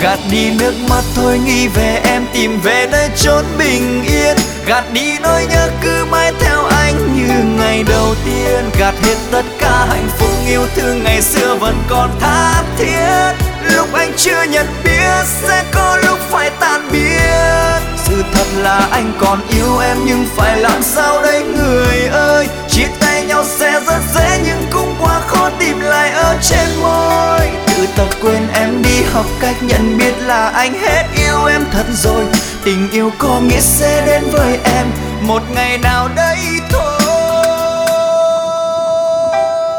Gạt đi nước mắt thôi nghĩ về em, tìm về nơi chốn bình yên. Gạt đi nỗi nhớ cứ mãi theo anh như ngày đầu tiên. Gạt hết tất cả hạnh phúc yêu thương ngày xưa vẫn còn tha thiết. Lúc anh chưa nhận biết sẽ có lúc phải tan biến. Sự thật là anh còn yêu em nhưng phải làm sao đây người ơi. Chia tay nhau sẽ rất dễ nhưng cũng quá khó tìm lại ở trên môi. Tự tập quên em đi, học cách nhận biết là anh hết yêu em thật rồi. Tình yêu có nghĩa sẽ đến với em một ngày nào đấy thôi.